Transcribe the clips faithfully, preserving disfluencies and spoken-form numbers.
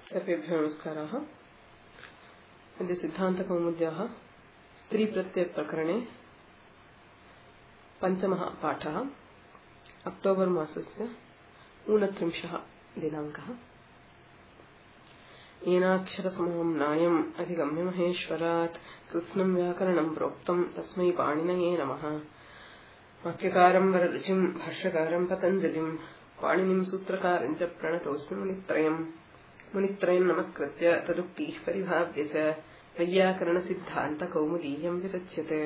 सर्वेभ्यो नमस्काराः। अद्य सिद्धान्तकौमुद्याः स्त्रीप्रत्ययप्रकरणे पञ्चमः पाठः। अक्टोबर् मासस्य ऊनत्रिंशः दिनाङ्कः। येनाक्षरसमूहं नायम् अधिगम्य महेश्वरात् कृत्स्नं व्याकरणं प्रोक्तं तस्मै पाणिनये नमः। वाक्यकारं वररुचिं भाष्यकारं पतञ्जलिं पाणिनिं सूत्रकारं च प्रणतोऽस्मि मुनित्रयम्। मुनित्रयं नमस्कृत्य तदुक्तिः परिभाव्य च वैयाकरणसिद्धान्तकौमुदीयं विरच्यते।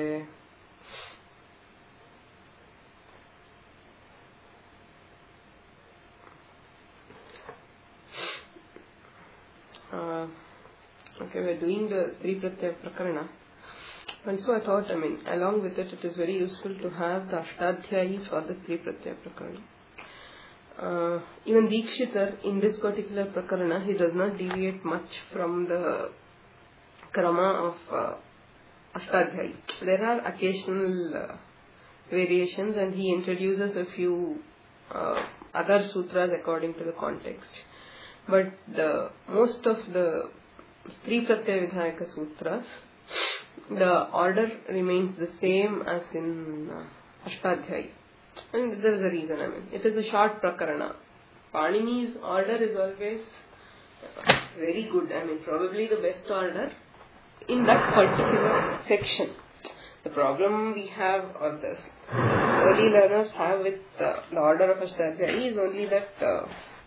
Uh, okay, we're doing the Sri Pratyaya Prakarana. Also, I thought, I mean, along with it, it is very useful to have the Ashtadhyayi for the Sri Pratyaya Prakarana. Uh, even Dikshitar, in this particular Prakarana, he does not deviate much from the Krama of uh, Ashtadhyayi. There are occasional uh, variations, and he introduces a few uh, other sutras according to the context. But the most of the Sri Pratyaya Vidhayaka Sutras, the order remains the same as in uh, Ashtadhyayi. And there is a reason, I mean, it is a short Prakarana. Panini's order is always very good, I mean, probably the best order in that particular section. The problem we have, or the early learners have with uh, the order of Ashtadhyayi is only that uh,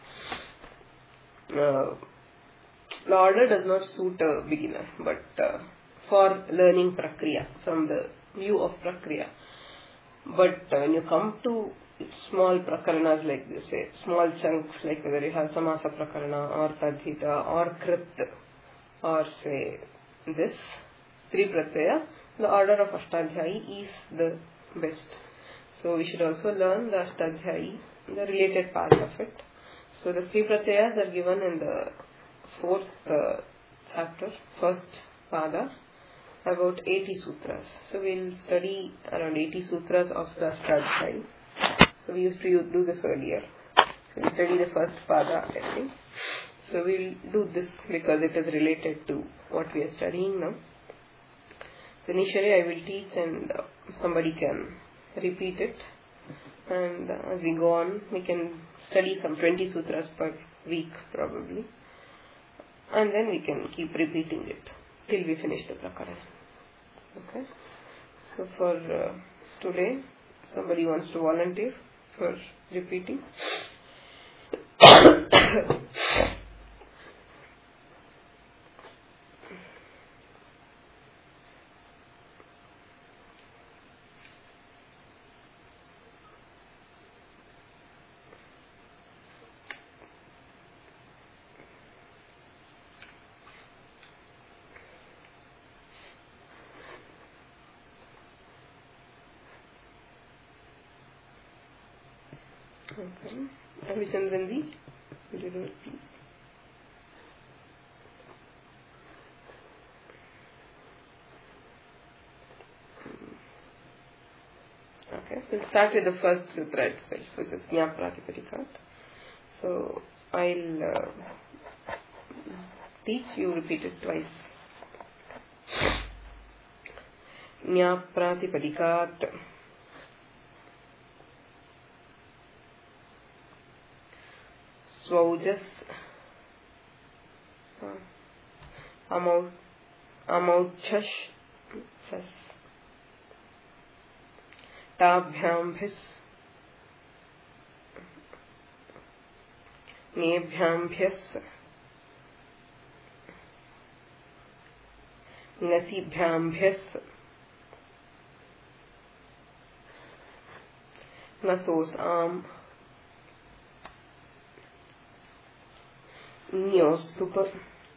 uh, the order does not suit a beginner, but uh, for learning Prakriya, from the view of Prakriya. But uh, when you come to small prakaranas like this, say, small chunks like whether you have Samasa Prakarana or Tadhita or Krit or say this, Sri Pratyaya, the order of Ashtadhyayi is the best. So we should also learn the Ashtadhyayi, the related part of it. So the Sri Pratyayas are given in the fourth uh, chapter, first pada, about eighty sutras. So we will study around eighty sutras of the Ashtadhyayi. So we used to do this earlier. So we study the first pada, I think. So we will do this because it is related to what we are studying now. So initially I will teach and uh, somebody can repeat it. And uh, as we go on, we can study some twenty sutras per week probably. And then we can keep repeating it till we finish the Prakarana. Okay. So for uh, today, somebody wants to volunteer for repeating. Okay. Abhichandranji, will you do it please? Okay, we'll start with the first sutra itself, which is Jñā Pratipadika. So, I'll uh, teach you, repeat it twice. Jñā Pratipadikaat Svaujas Amau Amauchash Chas Tabhyambhis Nebhyambhyas Ngasibhyambhyas Ngasos Nyos super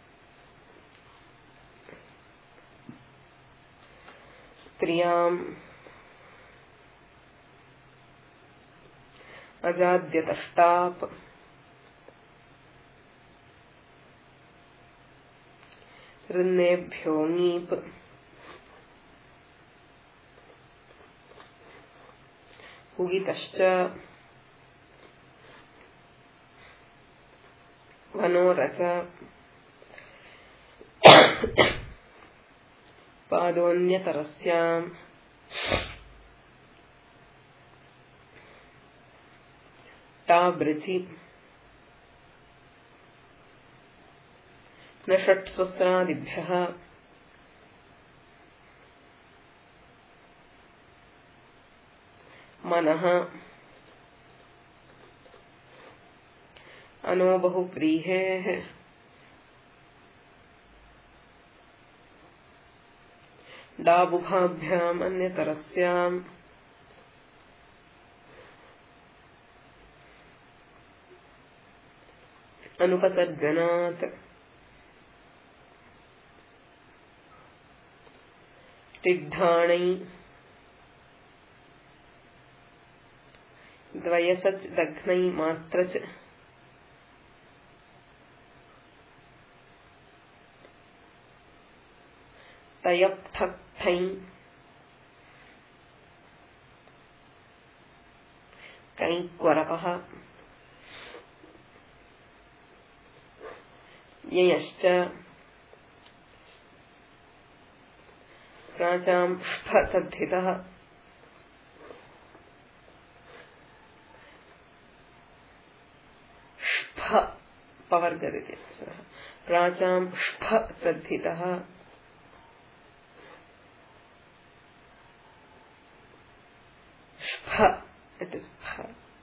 Striyam Ajadyatashtab Rinnebhyo Nip Hugitascha Vanoracha पादोऽन्यतरस्याम् टाबृचि न षट्स्वस्रादिभ्यः मनः अनो बहुव्रीहेः डाबुभाभ्याम् अन्यतरस्याम् अनुपसर्जनात् टिड्ढाणै द्वयसच् दघ्नै मात्रच तयप्ठक्ठै कैक्वरपः ययश्च प्राचां ष्ठ तद्धितः ष्ठ पवर्गदिति प्राचां ष्ठ तद्धितः ष्ठ it is pha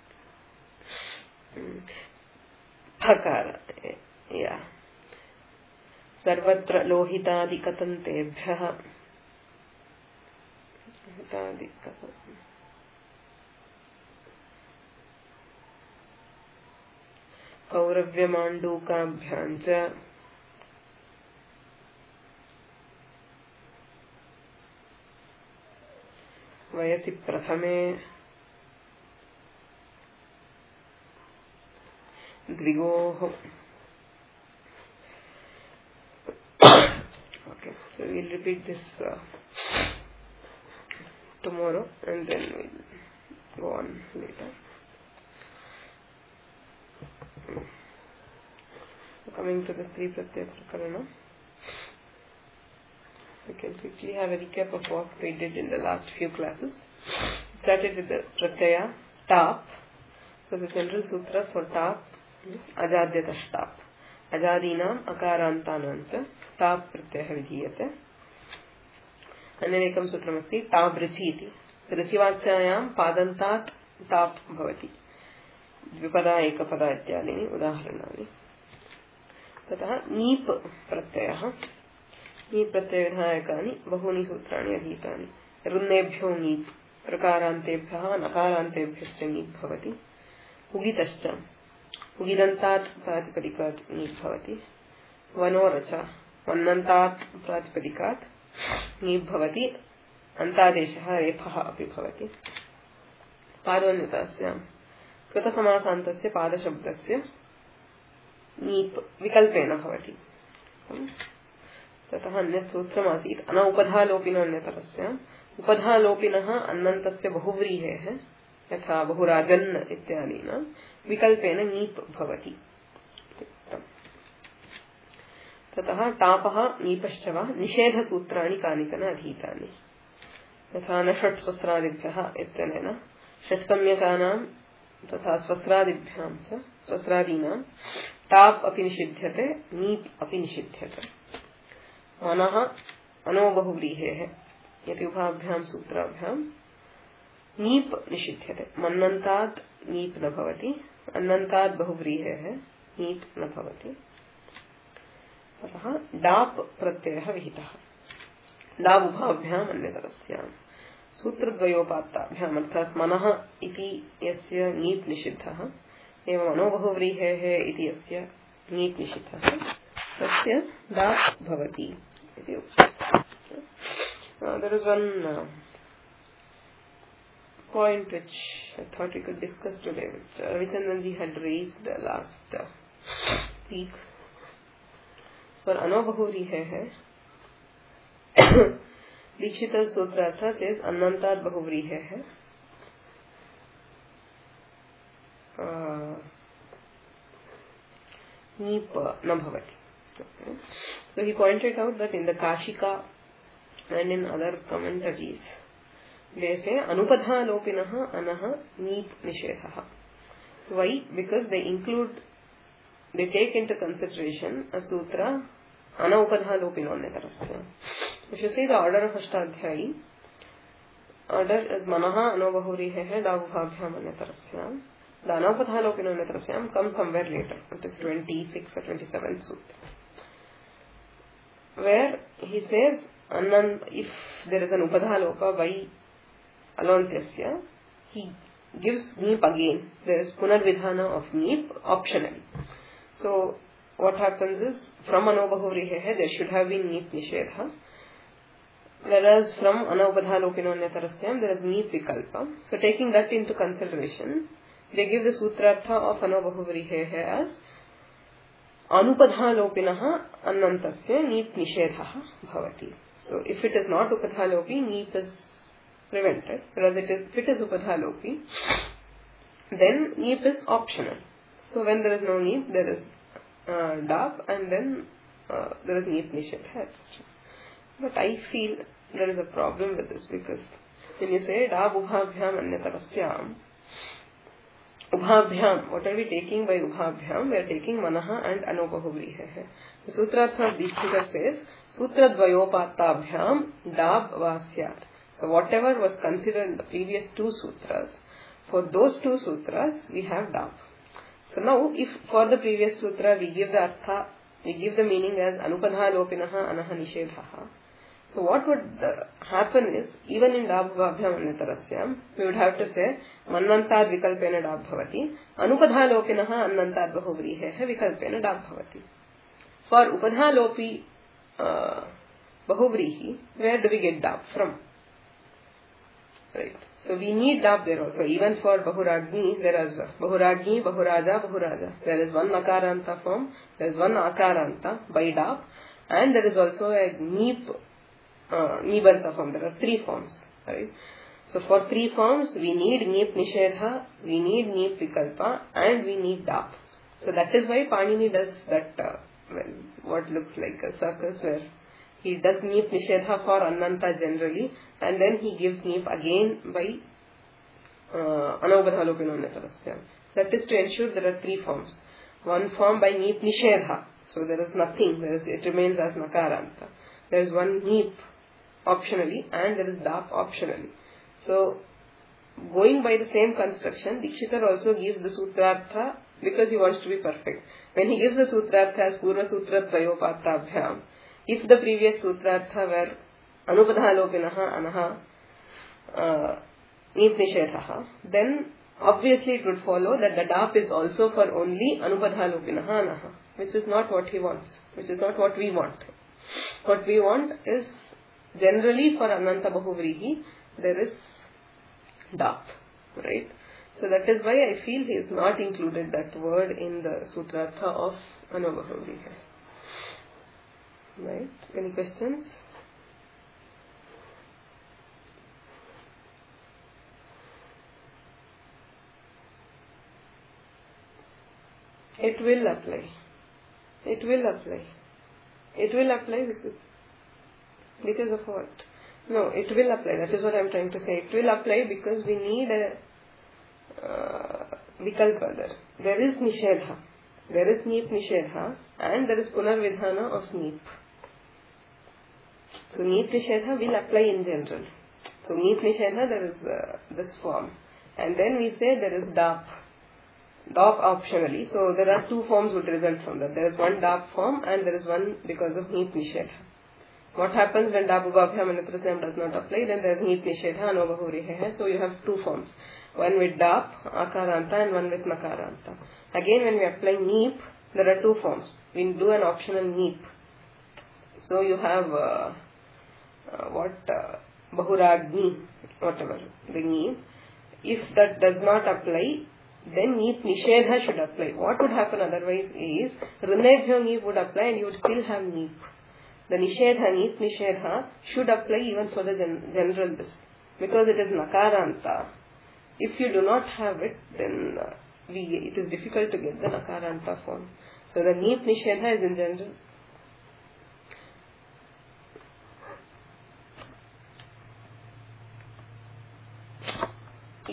phakara yeah सर्वत्र लोहितादिकतन्तेभ्यः कौरव्यमाण्डूकाभ्यां च वयसि प्रथमे द्विगोः. Okay, so we'll repeat this uh, tomorrow and then we'll go on later. So coming to the three pratyaya prakarana, we can quickly have a recap of what we did in the last few classes. We started with the pratyaya tap. So the general sutra for tap is ajadyatastap. अजादीनाम् अकारान्तानां च ताप् प्रत्ययः विधीयते. अन्यदेकं सूत्रमस्ति ताप् ऋचि इति. ऋचिवाच्यायां पादन्तात् ताप् भवति. द्विपदा एकपदा इत्यादीनि उदाहरणानि. ततः नीप् प्रत्ययः. नीप् प्रत्ययविधायकानि बहूनि सूत्राणि अधीतानि. रुन्नेभ्यो नीप्, प्रकारान्तेभ्यः नकारान्तेभ्यश्च नीप् भवति. उगितश्च उगिदन्तात् प्रातिपदिकात् नीप् भवति. वनोरच वन्नन्तात् प्रातिपदिकात् नीप् भवति. अन्तादेशः रेफः अपि भवति. पादोन्नतास्यां कृतसमासान्तस्य पादशब्दस्य नीप् विकल्पेन भवति. ततः अन्यत् सूत्रमासीत् अनौपधालोपिनोऽन्यतरस्याम्. उपधालोपिनः अन्नन्तस्य बहुव्रीहेः यथा बहुराजन् इत्यादीनां विकल्पेन नीप् भवति. ततः टापः नीपश्च वा निषेधसूत्राणि कानिचन अधीतानि. यथा न षट्स्वस्रादिभ्यः इत्यनेन षट्सम्यकानां तथा स्वस्रादिभ्यां च स्वस्रादीनां टाप् अपि निषिध्यते, नीप् अपि निषिध्यते. मनः अनो बहुव्रीहेः यदि उभाभ्यां सूत्राभ्यां नीप् निषिध्यते. मन्नन्तात् नीप् न भवति. अन्नन्तात् बहुव्रीहेः नीप् न भवति. अतः डाप् प्रत्ययः विहितः. डाप् उभाभ्याम् अन्यतरस्याम्. सूत्रद्वयोपात्ताभ्याम् अर्थात् मनः इति यस्य नीप् निषिद्धः एवम् अनो बहुव्रीहेः इति यस्य नीप् निषिद्धः तस्य डाप् भवति इति उच्यते. There is one uh, point which I thought we could discuss today, which uh, Ravichandranji had raised uh, last uh, week. For Ano Bahuvrihehe, Dikshita Sutrartha says Annantat Bahuvrihehe. Neep na bhavati. Okay. So he pointed out that in the Kashika and in other commentaries, they say anupadhalopinaha anaha neep nishedhaha. Why? Because they include, they take into consideration a sutra anaupadhalopinonyatarasya. If you see the order of Ashtadhyayi, order is manaha anobahurihehe davubhabhyam anyatarasya. The anaupadhalopinonyatarasya comes somewhere later. It is twenty-sixth or twenty-seventh sutra, where he says Anan, if there is an upadhalopa by alontyasya, he gives neep again. There is punarvidhana of neep optionally. So what happens is, from anobahurihehe there should have been neep nishedha, whereas from anaupadhalopinonyatarasyam there is neep vikalpa. So taking that into consideration, they give the sutrartha of anobahurihehe as anupadhalopinaha anantasya neep nishedha bhavati. So if it is not upadhalopi, neep is prevented. Whereas it is, if it is upadhalopi, then neep is optional. So when there is no neep, there is uh, dab, and then uh, there is neep nishedha, et cetera. But I feel there is a problem with this, because when you say dab ubhabhyam anyatarasyam, ubhabhyam, what are we taking by ubhabhyam? We are taking manaha and anobahuvrihehe. The sutrartha of Dikshita says sutra dvayopattabhyam dab vasyat. So whatever was considered in the previous two sutras, for those two sutras we have dab. So now, if for the previous sutra we give the artha, we give the meaning as anupadhalopinaha anaha nishedhaha. So what would uh, happen is, even in dabhubhabhyam anyatarasyam, we would have to say mannantad vikalpena dab bhavati, anupadhalopinaha annantad bahuvrihehe vikalpena dab bhavati. For upadhalopi uh, bahuvrihi, where do we get dab from? Right. So we need dab there also. Even for bahuragni, there is bahuragni, bahuraja, bahuraja. There is one nakaranta form, there is one akaranta by dab, and there is also a neep uh, nibanta form. There are three forms. Right. So for three forms, we need neep nishedha, we need neep vikalpa, and we need dab. So that is why Panini does that, uh, well, what looks like a circus, where he does neep nishedha for ananta generally, and then he gives neep again by uh, anobadhalopinonyatarasya. That is to ensure there are three forms. One form by neep nishedha, so there is nothing, there is, it remains as nakaranta. There is one neep optionally, and there is dap optionally. So going by the same construction, Dikshitar also gives the sutrartha because he wants to be perfect. When he gives the sutrartha as purva sutra trayopattabhyam, if the previous sutrartha were anupadhalopinaha anaha uh, neep nishedhaha, then obviously it would follow that the dap is also for only anupadhalopinaha anaha, which is not what he wants, which is not what we want. What we want is, generally for ananta bahuvrihi, there is dap, right? So that is why I feel he has not included that word in the sutrartha of anubhavrihi. Right? Any questions? It will apply. It will apply. It will apply because because of what? No, it will apply. That is what I am trying to say. It will apply because we need a uh, vikalpa there. There is nishedha. There is neep nishedha, and there is punarvidhana of neep. So neep nishedha will apply in general. So neep nishedha, there is uh, this form. And then we say there is dap. Dap optionally. So there are two forms would result from that. There is one dap form and there is one because of neep nishedha. What happens when dap ubhabhyam anatrasam does not apply? Then there is neep nishedha anobahurihehe. So you have two forms. One with dap, akaranta, and one with nakaranta. Again, when we apply neep, there are two forms. We do an optional neep. So you have uh, uh, what uh, bahuragni, whatever the neep. If that does not apply, then neep nishedha should apply. What would happen otherwise is runebhyo neep would apply and you would still have neep. The nishedha, neep nishedha should apply even for the gen- general this, because it is nakaranta. If you do not have it, then uh, we, it is difficult to get the nakaranta form. So the neep nishedha is in general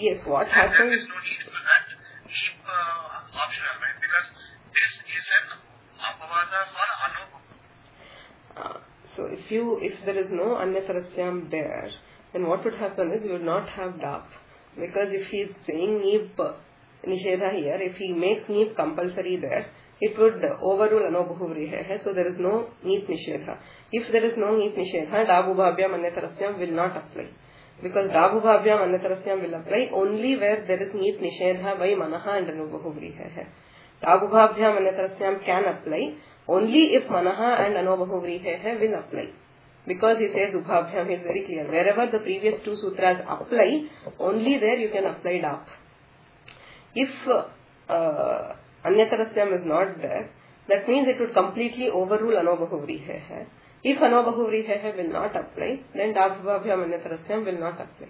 Yes, what and happens? There is no need for that leap uh, optional, right? Because this is an apavada for anubhav. Uh, so if you if there is no anyatarasyam there, then what would happen is you would not have dap. Because if he is saying neep nishedha here, if he makes neep compulsory there, it would overrule anobhuvrihe. So there is no neep nishedha. If there is no neep nishedha, dabubhabhyam anyatarasyam will not apply. Because dabubhabhyam anyatarasyam will apply only where there is neep nishedha by manaha and anobhuvrihe. Dabubhabhyam anyatarasyam can apply only if manaha and anobhuvrihe will apply. Because he says ubhabhyam, he is very clear. Wherever the previous two sutras apply, only there you can apply dap. If uh, anyatarasyam is not there, that means it would completely overrule anobhuvrihe. If anobhuvrihe will not apply, then dabubhabhyam anyatarasyam will not apply.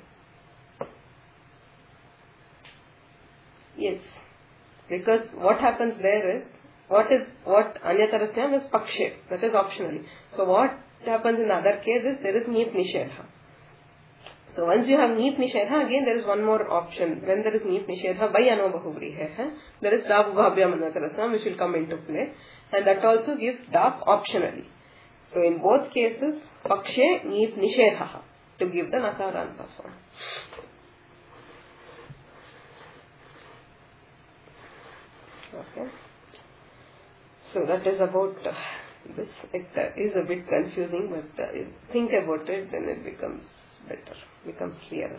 Yes. Because what happens there is, what is what anyatarasyam is pakshe, that is optionally. So what happens in the other case is there is neep nishedha. So once you have neep nishedha, again there is one more option. When there is neep nishedha by anobhuvrihe, there is dabubhabhyam anyatarasyam which will come into play, and that also gives dap optionally. So in both cases, pakshe neep nishedha to give the nakaranta form. Okay. So that is about uh, this. It uh, is a bit confusing, but uh, think about it, then it becomes better, becomes clearer.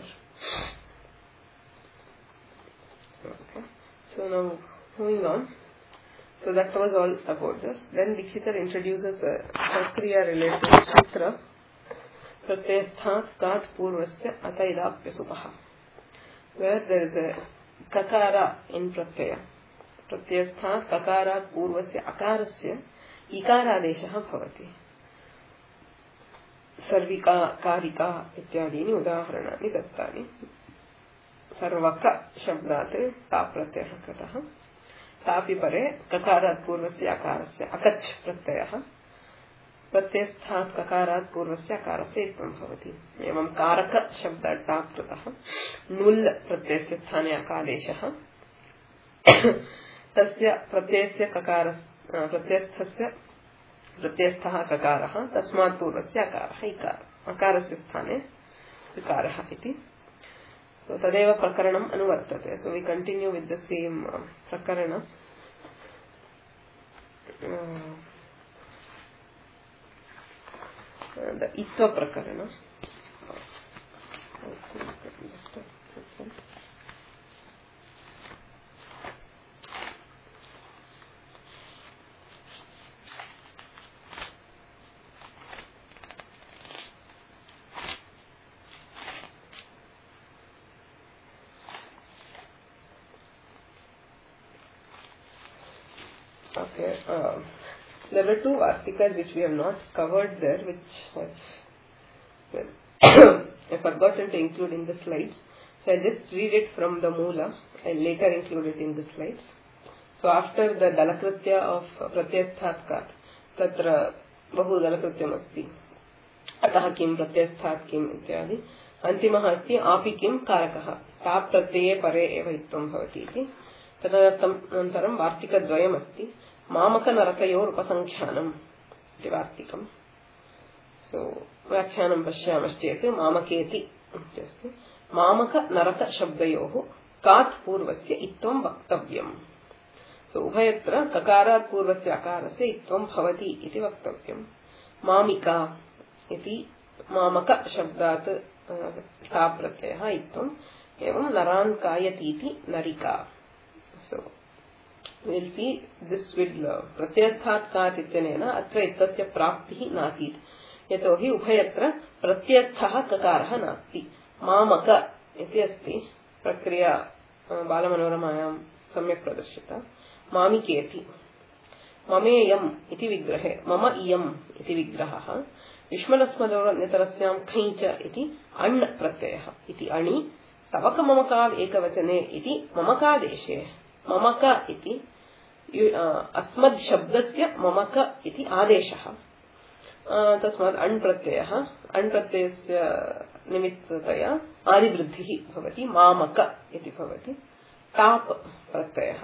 Okay. So now moving on. So that was all about this. Then Dikshitar introduces a prakriya related sutra. Pratyasthat kat purvasya ataidapya supaha. Where there is a kakara in pratyaya. प्रत्यस्थात् ककारात् पूर्वस्य अकारस्य इकारादेशः भवति. सर्विका कारिका इत्यादीनि उदाहरणानि दत्तानि. सर्वक शब्दात् ता प्रत्ययः कृतः. तापि परे ककारात् पूर्वस्य अकारस्य अकच् प्रत्ययः प्रत्यस्थात् ककारात् पूर्वस्य अकारस्य इत्थं भवति. एवं कारक शब्दात् ता कृतः. नुल् प्रत्ययस्य स्थाने अकादेशः. तस्य प्रत्ययस्य ककार प्रत्यस्थस्य प्रत्यस्थः ककारः तस्मात् पूर्वस्य अकारः इकार अकारस्य स्थाने विकारः इति. So तदेव प्रकरणम् अनुवर्तते. So we continue with the same uh, प्रकरण. Uh, the itva प्रकरण. Okay, uh, there were two articles which we have not covered there, which I've, well, I've forgotten to include in the slides. So I'll just read it from the Moola and later include it in the slides. So after the dalakritya of pratyasthat kat, tatra bahu dalakrityam asti. Atah kim pratyasthat kim ityadi. Antimah asti api kim karakah. Ta pratyaye pare eva itvam bhavati iti. तदनन्तरं वार्तिकद्वयम् अस्ति. मामकनरकयोः उपसङ्ख्यानम् इति वार्तिकम्. सो व्याख्यानं पश्यामश्चेत् मामकेति इत्यस्ति. मामकनरकशब्दयोः कात् पूर्वस्य इत्थं वक्तव्यम्. सो उभयत्र ककारात् पूर्वस्य अकारस्य इत्थं भवति इति वक्तव्यम्. मामिका इति मामकशब्दात् ता प्रत्ययः इत्थम्. एवं नरान् कायतीति नरिका. So we will see this will uh, pratyasthat kat ityanena atra ittasya praptihi nasit. Yatohi ubhayatra pratyasthah kakarah nasti. Mamaka iti asti. Prakriya balamanoramayam samyak pradashita. Mamiketi. Mameyam iti vigrahe. Mama iyam iti vigrahah. Vishmanasmadora netarasyam khincha iti an pratyayah iti ani. Tavaka mamakav ekavachane iti mamakadeshe. ममक इति अस्मद् शब्दस्य ममक इति आदेशः. तस्मात् अण् प्रत्ययः अण् प्रत्ययस्य निमित्ततया आदिवृद्धिः भवति मामक इति भवति। टाप् प्रत्ययः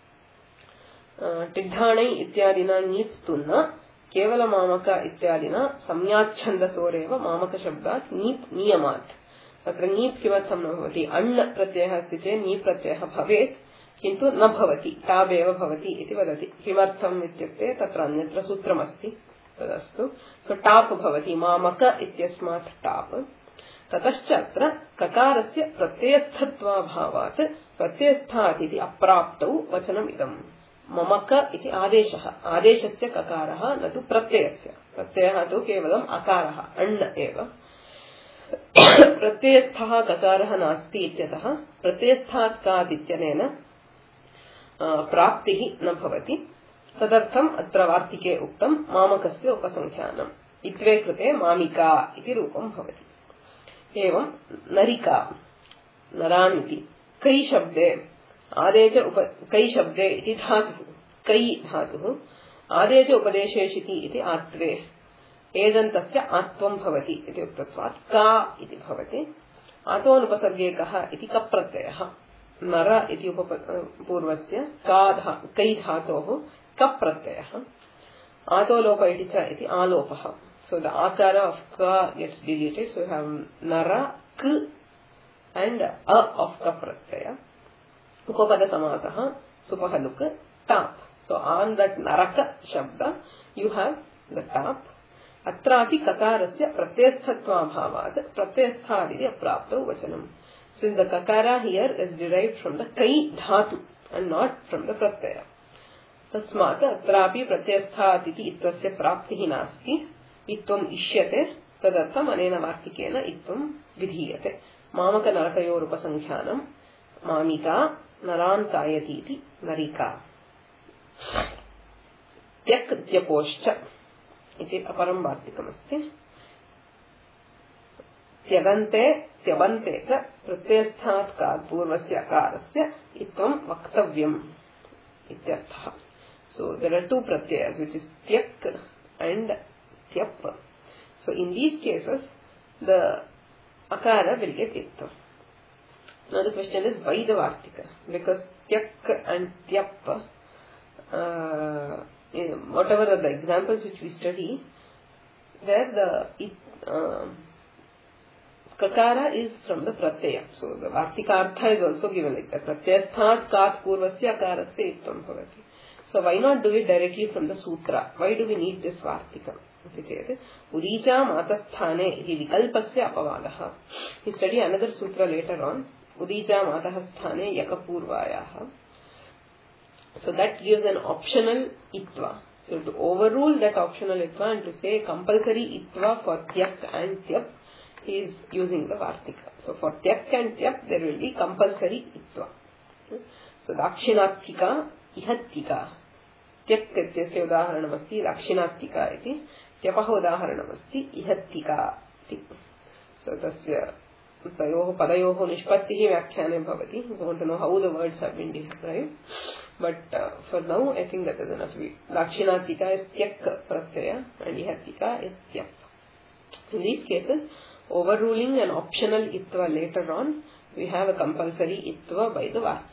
टिड्ढाणै इत्यादिना ङीप् तु न केवल मामक इत्यादिना संज्ञाच्छन्दसोरेव मामकशब्दात् ङीप् नियमात्। तत्र ङीप् किमर्थं न भवति? अण् प्रत्ययः अस्ति चेत् ङीप् प्रत्ययः भवेत् किन्तु न भवति, टाबेव भवति इति वदति। किमर्थम् इत्युक्ते तत्र अन्यत्र सूत्रमस्ति, तदस्तु। सो टाप् भवति मामक इत्यस्मात् टाप्। ततश्च अत्र ककारस्य प्रत्ययस्थत्वाभावात् प्रत्ययस्थात् इति अप्राप्तौ वचनमिदम्। ममक इति आदेशः, आदेशस्य ककारः न तु प्रत्ययस्य। प्रत्ययः तु केवलम् अकारः अण् एव। प्रत्ययस्थः ककारः नास्ति इत्यतः प्रत्ययस्थात् कात् इत्यनेन प्राप्तिः न भवति। तदर्थम् अत्र वार्तिके उक्तं मामकस्य उपसंख्यानम्। इत्वे कृते मामिका इति रूपं भवति। एवं नरिका नरान् इति कै शब्दे आदेश उप कै शब्दे इति धातुः, कै धातुः आदेश उपदेशेषिति इति आत्वे एदन्तस्य आत्वं भवति इति उक्तत्वात् का इति भवति। आतोनुपसर्गे कः इति कप्रत्ययः। नर इति उपपूर्वस्य का धा कै धातोः कप्रत्ययः। आतोलोप इति च इति आलोपः। So the akara of ka gets deleted. So you have nara, k and a of ka pratyaya. Upapada samasaha, supahaluk, tap. So on that naraka shabda, you have the tap. Atrapi kakarasya pratyasthatva bhavat pratyasthadidi aprapto vachanam. Since the kakara here is derived from the kai dhatu and not from the pratyaya. तस्मात् अत्रापि प्रत्ययस्थात् इति इत्यस्य प्राप्तिः नास्ति। इत्वम् इष्यते, तदर्थम् अनेन वार्तिकेन इत्वं विधीयते। मामक नरकयोरुपसंख्यानं मामिका नरान् कायति इति नरिका। त्यक् त्यपोश्च इति अपरं वार्तिकमस्ति। त्यगन्ते त्यबन्ते च प्रत्ययस्थात् कात् पूर्वस्य अकारस्य इत्वं वक्तव्यम् इत्यर्थः। So there are two pratyayas, which is tyak and tyap. So in these cases, the akara will get ittva. Now the question is, why the vartika? Because tyak and tyap, uh, whatever are the examples which we study, there the it, uh, kakara is from the pratyaya. So the vartika artha is also given like that. Pratyasthat kat purvasya akarasya ittvam bhavati. So why not do it directly from the sutra? Why do we need this vartika? Udicha matasthane iti vikalpasya apavadaha. We study another sutra later on. Udicha matasthane yakapurvayaha. So that gives an optional itva. So to overrule that optional itva and to say compulsory itva for tyak and tyap, he is using the vartika. So for tyak and tyap there will be compulsory itva. So dakshinathika इहत्तिका त्यक् इत्यस्य उदाहरणमस्ति दाक्षिणात्तिका इति, त्यपः उदाहरणमस्ति इहत्तिका इति। सो तस्य तयोः पदयोः निष्पत्तिः व्याख्याने भवति. We want to know how the words have been derived, but uh, for now I think that is enough. Dakshinattika is tyak pratyaya and ihattika is tyap. In these cases, overruling an optional itva later on, we have a compulsory itva by the vartika.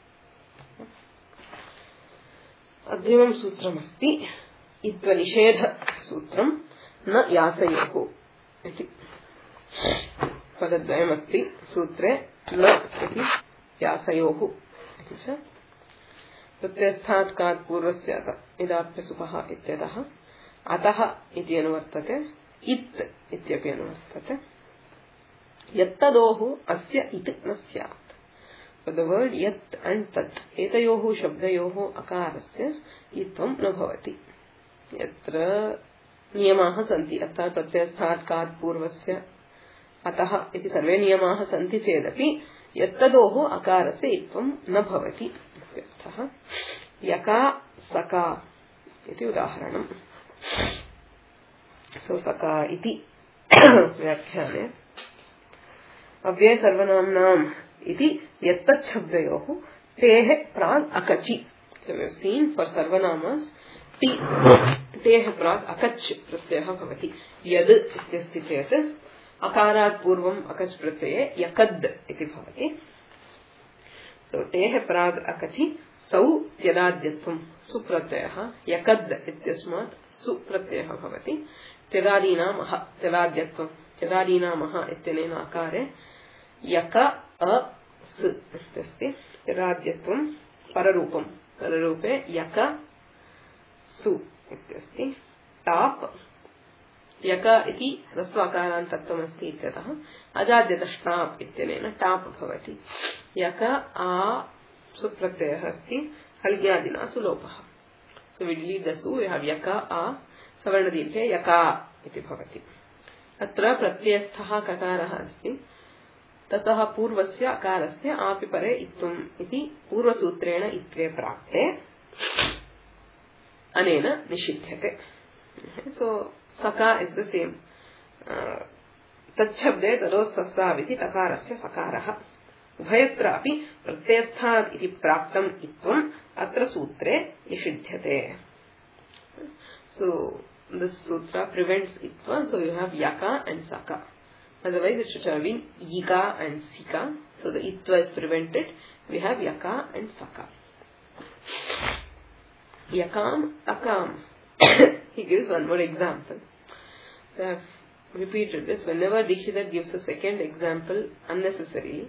अग्रिमं सूत्रमस्ति इत्वनिषेध सूत्रं न यासयोः इति पदद्वयमस्ति सूत्रे न इति यासयोः इति च प्रत्ययस्थात् कात् पूर्वस्य अत इदाप्यसुपः इत्यतः अतः इति अनुवर्तते, इत् इत्यपि अनुवर्तते। यत्तदोः अस्य इत् न स्यात्. For the word yat and tat, etayohu shabdayohu akarasya itvam na bhavati. Yatra niyamaha santi, atta pratyasthat kat purvasya ataha iti sarve niyamaha santi chedapi yattadohu akarasya itvam na bhavati. Ityarthaha. Yaka saka iti udaharanam. So saka iti व्याख्याने अव्यय सर्वनाम्नाम् इति यत्तत् शब्दयोः तेः प्राग् अकचि. So we have seen for sarvanamas ti टेः प्राक् अकच् प्रत्ययः भवति. यद् इत्यस्ति चेत् अकारात् पूर्वम् अकच् प्रत्यये यकद् इति भवति. सो टेः प्राक् अकचि सौ त्यदाद्यत्वं सुप्रत्ययः यकद् इत्यस्मात् सुप्रत्ययः भवति. त्यदादीनाम् अह त्यदाद्यत्वं त्यदादीनामः इत्यनेन आकारे यक अ स इत्यस्ति. त्यदाद्यत्वं पररूपं पररूपे यक सु इत्यस्ति. टाप् यक इति ह्रस्वाकारान्तत्वमस्ति इत्यतः अजाद्यतष्टाप् इत्यनेन टाप् भवति. यक आ सुप्रत्ययः अस्ति हल्ग्यादिना सुलोपः. सो वी डिलीट द सु, वी हैव यक आ सवर्णदीर्घे यका इति भवति. अत्र प्रत्ययस्थः ककारः अस्ति. ततः पूर्वस्य अकारस्य आपि परे इत्वम् इति पूर्वसूत्रेण इत्वे प्राप्ते अनेन निषिध्यते. सो सका इज द सेम. तच्छब्दे तदोत्सस्साव् इति तकारस्य सकारः. उभयत्रापि प्रत्ययस्थात् इति प्राप्तम् इत्वम् अत्र सूत्रे निषिध्यते. सो this sutra prevents itva, so you have yaka and saka. Otherwise it should have been yika and sika. So the itva is prevented. We have yaka and saka. Yakam, akam. He gives one more example. So I have repeated this. Whenever Dikshidhar gives a second example unnecessarily,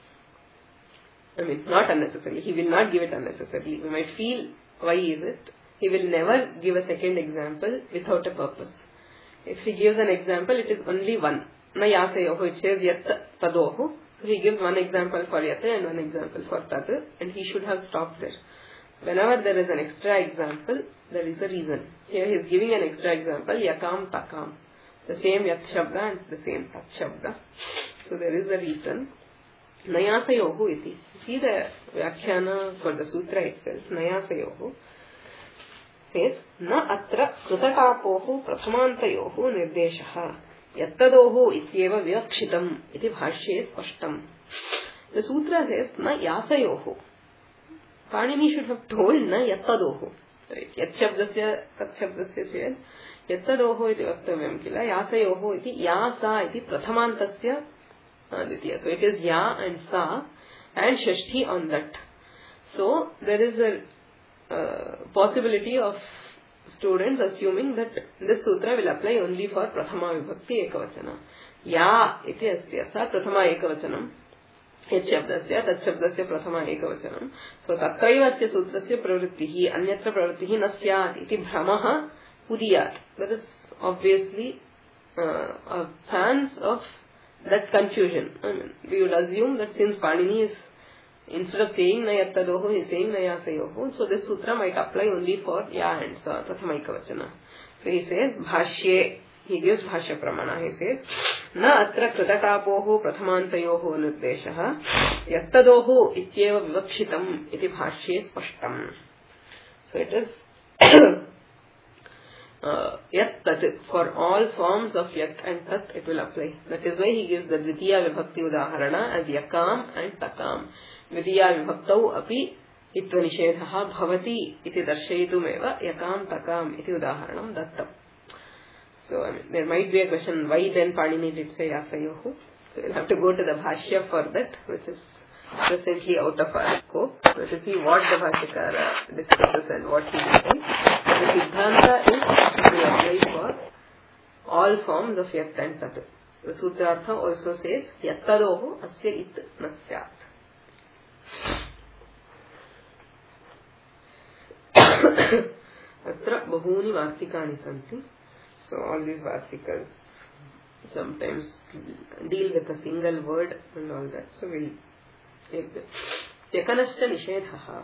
I mean not unnecessarily, he will not give it unnecessarily. We might feel, why is it? He will never give a second example without a purpose. If he gives an example, it is only one. Na yasayoho, it says yat tadoho. So he gives one example for yat and one example for tad, and he should have stopped there. Whenever there is an extra example, there is a reason. Here he is giving an extra example, yakam takam. The same yat shabda and the same tat shabda. So there is a reason. Nayasayoho iti. See the vyakhyana for the sutra itself. Nayasayoho says, na atra krutatapoho prathamantayoho nirdeshah yattadoho ityeva vivakshitam iti bhashye spashtam. The sutra says, na yasayoho. Panini should have told na yattadoho. Right? Yat shabdasya tat shabdasya ched yattadoho iti vaktavyam kila yasayoho iti yasa iti prathamantasya aditya. So it is ya and sa and shashti on that. So there is a Uh, possibility of students assuming that this sutra will apply only for prathama vibhakti ekavachana. Ya iti asti artha prathama ekavachanam yat shabdasya tat shabdasya prathama ekavachanam. So tatraiva asya sutrasya pravrittihi anyatra pravrittihi na syat iti bhramaha udiyat. That is obviously uh, a chance of that confusion. I mean, we would assume that since Panini is, instead of saying na yattadoho, he is saying na yasayoho. So this sutra might apply only for ya and sa, prathamaika vachana. So he says, bhashye, he gives bhashya pramana. He says, na atra kritatapoho prathamantayoho nirdeshah yattadoho ityeva vivakshitam iti bhashye spashtam. So it is uh, yat tat, for all forms of yat and tat it will apply. That is why he gives the dvitiya vibhakti udaharana as yakam and takam. Vidya vibhaktau api itva nishedhaha bhavati iti darshayitumev yakam takam iti udaharanam dattam. So I mean, there might be a question, why then Panini did say yasayohu? So we'll have to go to the bhashya for that, which is presently out of our scope. So to see what the bhashyakara discusses and what he says. The siddhanta is to apply for all forms of yat and tat. The sutrartha also says yattadoho asya it nasyat. Atra bahuni vartikani santi. So all these vartikas sometimes deal with a single word and all that. So we'll take that. Yakanashta nishedhaha.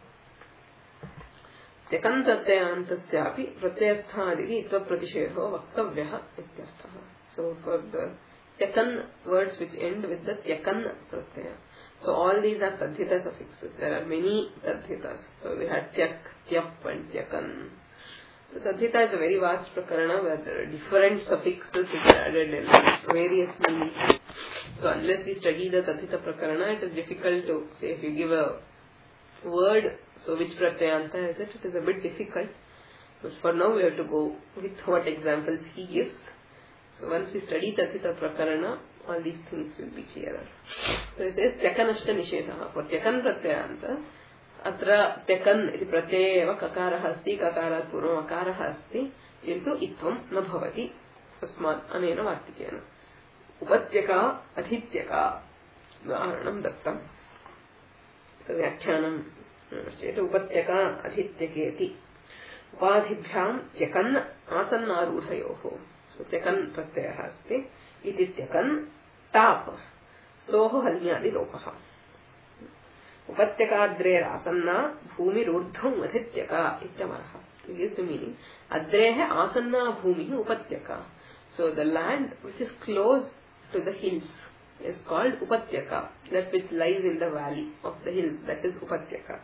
Yakantatyayantasyapi pratyasthadiri itva pratishedho vaktavyaha ityarthaha. So for the yakan words which end with the yakan pratyaya. So all these are tadhita suffixes. There are many tadhitas. So we had tyak, tyap and tyakan. So tadhita is a very vast prakarana where there are different suffixes which are added in various meanings. So unless we study the tadhita prakarana, it is difficult to say if you give a word, so which pratyayanta is it? It is a bit difficult. But for now we have to go with what examples he gives. So once we study Tathita Prakarana, all these things will be clearer. So it says Tyakanashta Nishedha. For Tyakan Pratyayanta, Atra Tyakan iti pratyaya eva kakaraha asti, kakarat purvam akaraha asti, kintu itvam na bhavati. Tasmat anena vartikena. Upatyaka adhityaka udaharanam dattam. So Vyakhyanam state Upatyaka adhityaketi. Upadhibhyam Tyakan asannarudhayoho. So Tyakan pratyaya asti. Iti Tyakan tap. Soho halnyadi lopaha. Upatyakadre asanna bhumi rurdham adhityaka ityamaraha. This is the meaning. Adreha asanna bhumi upatyaka. So the land which is close to the hills is called Upatyaka. That which lies in the valley of the hills, that is Upatyaka.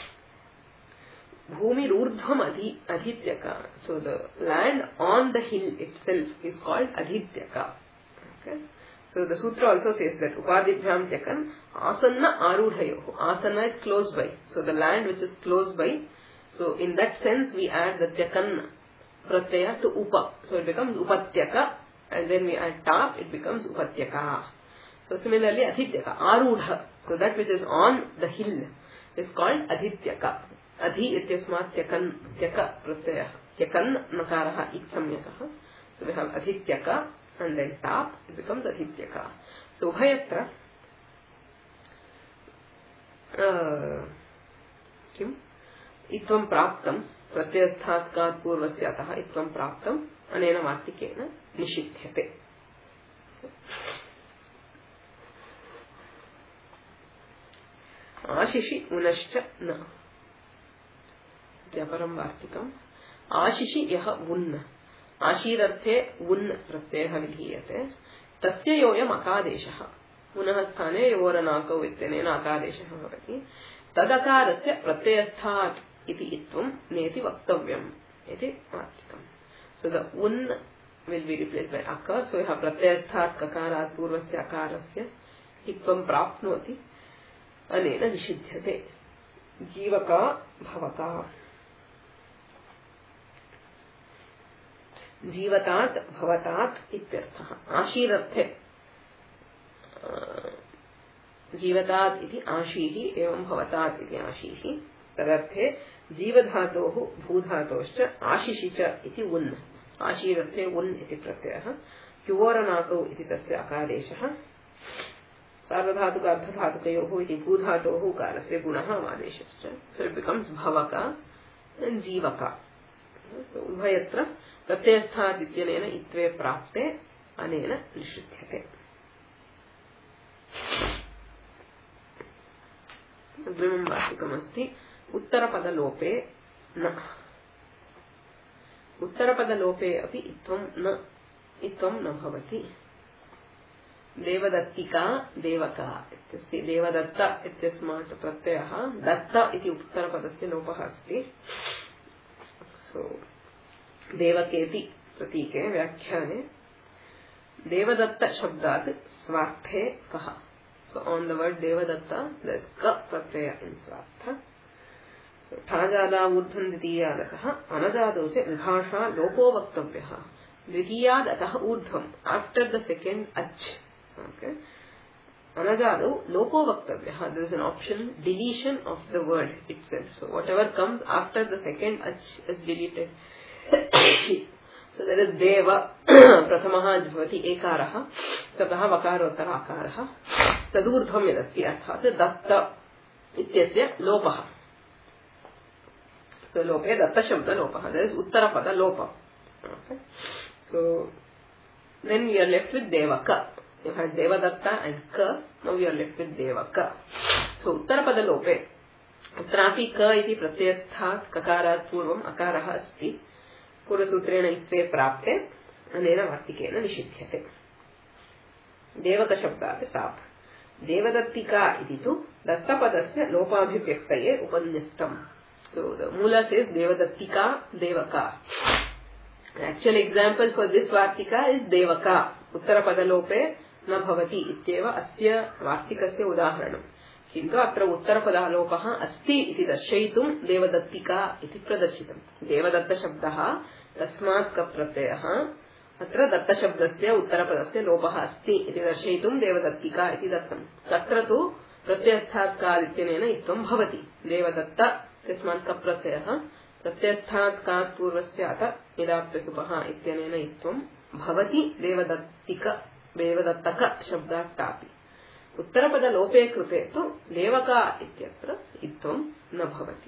Bhumi rurdham adhi adhityaka. So the land on the hill itself is called adhityaka. Okay. So the sutra also says that Upadibhyam Tyakan asanna arudhayoho. Asana is close by. So the land which is close by. So in that sense we add the Tyakan pratyaya to upa. So it becomes Upatyaka, and then we add ta, it becomes Upatyaka. So similarly adhityaka, arudha. So that which is on the hill is called adhityaka. Adhi ityasmat Tyakan Tyaka pratyaya. Tyakan nakaraha iksamyakaha. So we have adhityaka and then ta, it becomes adhityaka. So ubhayatra uh, kim itvam praptam pratyasthatkat purvasyatah itvam praptam anena vartikena nishidhyate. Ashishi unascha na. Vyaparam vartikam. Ashishi yaha unna. Ashirarthe un pratyayah vidhiyate. Tasya yoyam akadeshah. Punah sthane yoranakau ityanena akadeshah bhavati. Tadakarasya pratyasthat iti itvam neti vaktavyam iti vartikam. So the un will be replaced by akar. So you have pratyasthat kakarat purvasya akarasya itvam prapnoti anena nishidhyate. Jivaka bhavata. Jivatat bhavatat ityarthah. Ashirarthe जीवतात् इति आशीहि एवं भवतात् इति आशीहि तदर्थे जीवधातोः भूधातोश्च आशिषि च इति उन् आशीरर्थे उन् इति प्रत्ययः युवोरनाकौ इति तस्य अकादेशः सार्वधातुक अर्धधातुकयोः इति भूधातोः उकारस्य गुणः आदेशश्च सो इट बिकम्स भवक एंड जीवक सो उभयत्र प्रत्ययस्थात् इत्यनेन इत्वे प्राप्ते अनेन निषिध्यते. अग्रिमं वार्तिकमस्ति उत्तरपदलोपे न. उत्तरपदलोपे अपि इत्वं न इत्वं न भवति. देवदत्तिका देवका इत्यस्ति. देवदत्त इत्यस्मात् प्रत्ययः दत्त इति उत्तरपदस्य लोपः अस्ति. सो देवकेति प्रतीके व्याख्याने देवदत्त शब्दात् स्वार्थे कः. So on the word Devadatta, there is ka pratyaya in Swartha. So thajada urdhan dvitiyadakah anajado se vibhasha lopo vaktavyaha. Dvitiyadakah urdhvam, after the second ach. Okay. Anajado lopo vaktavyaha. There is an option deletion of the word itself. So whatever comes after the second ach is deleted. So there is Deva, Pratamaha Jvati Ekaraha, Tataha Vakarottara Akaraha, Tadurdhvam Yadasti Arthat, Datta Ityasya Lopaha. So Lope, Datta Shabda Lopaha. There is Uttarapada Lopa. Okay. So then we are left with Devaka. You had Devadatta and Ka, now we are left with Devaka. So Uttarapada Lope, Atrapi Ka iti pratyasthat kakarat purvam akaraha asti. पूर्वसूत्रेण इत्वे प्राप्ते अनेन वार्तिकेन निषिध्यते. देवक शब्दात् ताप्. देवदत्तिका इति तु दत्तपदस्य लोपाभिव्यक्तये उपन्यस्तम्. So the Mula says Devadattika Devaka. The actual example for this Vartika is Devaka. Uttarapadalope न भवति इत्येव अस्य वार्तिकस्य उदाहरणम्. किन्तु अत्र उत्तरपदालोपः अस्ति इति दर्शयितुं देवदत्तिका इति प्रदर्शितम्। देवदत्तशब्दः तस्मात् कप्रत्ययः, अत्र दत्तशब्दस्य उत्तरपदस्य लोपः अस्ति इति दर्शयितुं देवदत्तिका इति दत्तम्। तत्र तु प्रत्ययस्थात् कात् इत्यनेन इत्थं भवति। देवदत्त तस्मात् कप्रत्ययः प्रत्ययस्थात् कात् पूर्वस्य अत निदाप्यसुपः इत्यनेन इत्थं भवति देवदत्तिक देवदत्तक शब्दात्तापि। उत्तरपदलोपे कृते तु देवका इत्यत्र इत्थं न भवति।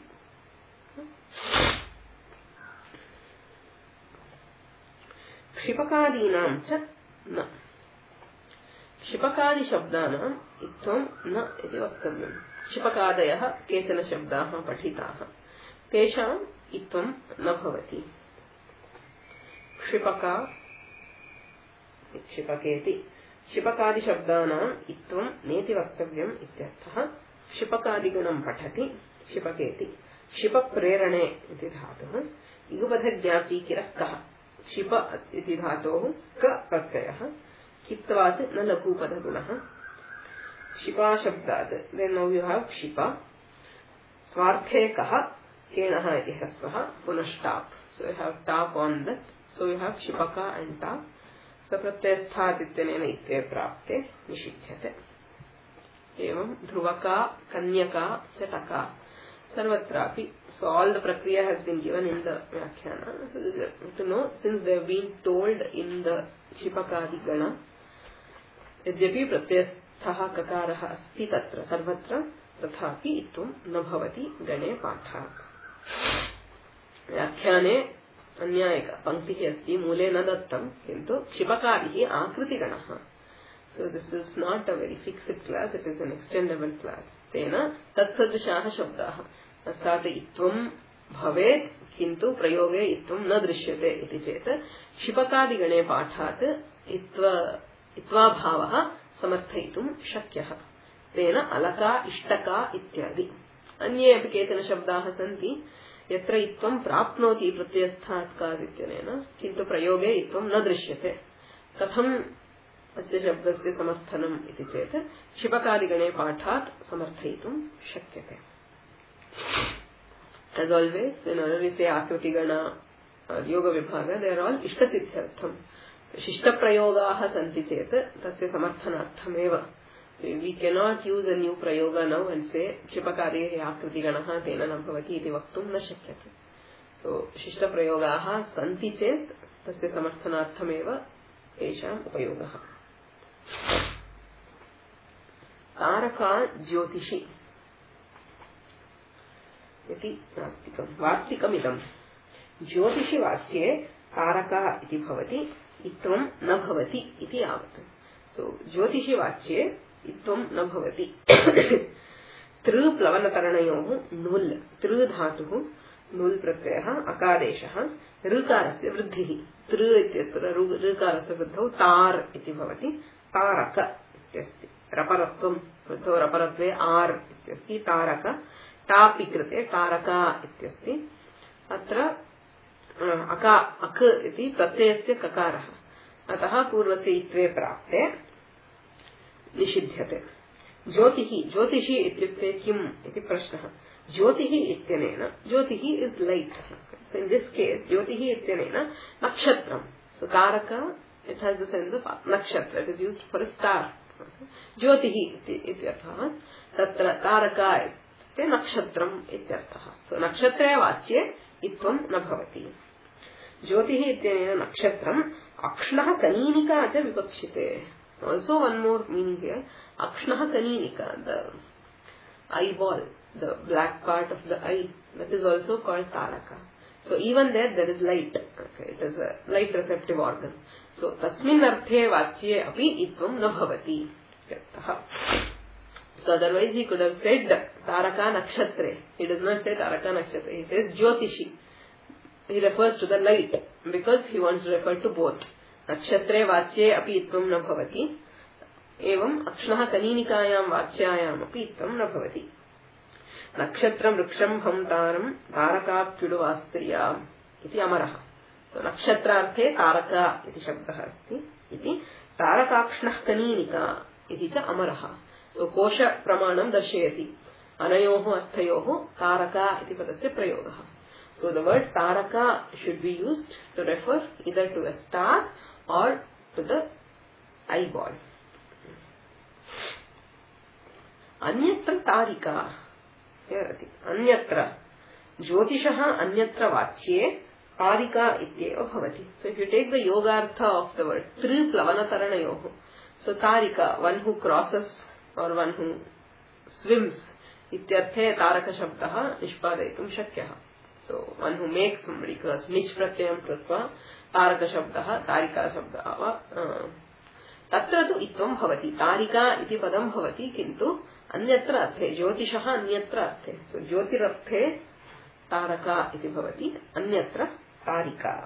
क्षिपकादीनां च न। क्षिपकादिशब्दानाम् इत्थं न इति वक्तव्यम्। क्षिपकादयः केचन शब्दाः पठिताः, तेषाम् इत्थं न भवति। क्षिपका क्षिपकेति क्षिपकादिशब्दानाम् इत्थं नेति वक्तव्यम् इत्यर्थः। क्षिपकादिगुणं पठति क्षिपकेति। क्षिपप्रेरणे इति धातुः युगपधज्ञापी किरस्तः। क्षिप इति धातोः क प्रत्ययः कित्वात् न लघुपदगुणः। क्षिपाशब्दात् देन् नौ यु हाव् क्षिप। स्वार्थे कः केणः इति ह्रस्वः पुनः टाप्, सो यु हाव् टाप् on that, so you have क्षिपका एंड टाप्। सप्रत्ययस्थात् इत्यनेन इत्वे प्राप्ते निषिध्यते। एवं ध्रुवका कन्यका चटका सर्वत्रापि। So all the prakriya has been given in the Vyakhyana to know, since they have been told in the Kshipakadi Gana, यद्यपि प्रत्ययस्थः ककारः अस्ति तत्र सर्वत्र, तथापि इत्थं न भवति गणे पाठात्। व्याख्याने अन्या एक पंक्तिः अस्ति, मूले न दत्तं किन्तु क्षिपकादिः आकृतिगणः। So this is not a very fixed class, it is an extendable class. तेन तत्सदृशाः शब्दाः, अर्थात् इत्थं भवेत् किन्तु प्रयोगे इत्थं न दृश्यते इति चेत् क्षिपकादिगणे पाठात् इत्व इत्वाभावः समर्थयितुं शक्यः। तेन अलका इष्टका इत्यादि। अन्ये अपि केचन शब्दाः सन्ति यत्र इत्थं प्राप्नोति प्रत्ययस्थात् कात् इत्यनेन, किन्तु प्रयोगे इत्थं न दृश्यते। कथम् अस्य शब्दस्य समर्थनम् इति चेत् क्षिपकादिगणे पाठात् समर्थयितुं शक्यते। As always, whenever we say Akrutigana or Yoga Vibhaga, they are all Ishtatithyartham. So, Shishtaprayogaha santi chet, tasya samarthanarthamev. We cannot use a new prayoga now and say Kshipakadi Akrutiganaha tena nabhavati iti vaktum na shakyate. So, Shishtaprayogaha santi chet, tasya samarthanarthamev esham upayogaha. Taraka Jyotishi इति वार्तिकम्। वार्तिकमिदम् ज्योतिषि वाक्ये तारका इति भवति, इत्थं न भवति इति यावत्। सो ज्योतिषि वाक्ये इत्थं न भवति। तृ प्लवनतरणयोः नुल्, तृ धातुः नुल् प्रत्ययः अकादेशः, ऋकारस्य वृद्धिः। तृ इत्यत्र ऋकारस्य वृद्धौ तार् इति भवति, तारक इत्यस्ति। रपरत्वं वृद्धौ रपरत्वे आर् इत्यस्ति, तारक। टापि कृते तारका इत्यस्ति। अत्र अका अक इति प्रत्ययस्य ककारः, अतः पूर्वस्य इत्वे प्राप्ते निषिध्यते। ज्योतिः, ज्योतिषी इत्युक्ते किम् इति प्रश्नः। ज्योतिः इत्यनेन, ज्योतिः इस् लैट्, सो इन् दिस् केस् ज्योतिः इत्यनेन नक्षत्रम्। सो तारक it has the sense of नक्षत्र, it is used for a star. ज्योतिः इत्यर्थः तत्र तारका ते नक्षत्रम् इत्यर्थः। सो नक्षत्रे वाच्ये इत्थं न भवति। ज्योतिः इत्यनेन नक्षत्रम्, अक्ष्णः कनीनिका च विवक्षिते। Also one more meaning here, अक्ष्णः कनीनिका, the eyeball, the black part of the eye, that is also called taraka. So even there there is light, okay, it is a light receptive organ. So tasmin arthe vachye api itvam na bhavati ityarthah. So otherwise he could have said Taraka Nakshatre. He does not say Taraka Nakshatre. He says Jyotishi. He refers to the light because he wants to refer to both. Nakshatre Vachye api itvam na bhavati. Evam Akshnah Kaninikayam Vachyayam api itvam na bhavati. Nakshatram Ruksham Bhamtaram Taraka Pyuduvasтрiyam iti amaraha. So Nakshatrarthe Taraka iti shabdah asti. Iti Tarakakshnah Kaninika iti cha amaraha. So kosha pramanam darshayati. Anayoho arthayoho taraka iti padasya prayogaha. So the word taraka should be used to refer either to a star or to the eyeball. Anyatra tarika. Anyatra. Jyotishaha anyatra vachye tarika ityeva bhavati. So if you take the yogartha of the word tri plavanataranyoho. So tarika, one who crosses or one who swims. Ityarthe taraka shabdaha nishpadaitum shakyaha. So one who makes somebody cross. Nich pratyam kritva taraka shabdaha tarika shabdaha. Tatra tu itvam bhavati. Tarika iti padam bhavati kintu anyatra arthe. Jyotishaha anyatra arthe. So jyotirarthe taraka iti bhavati. Anyatra tarika.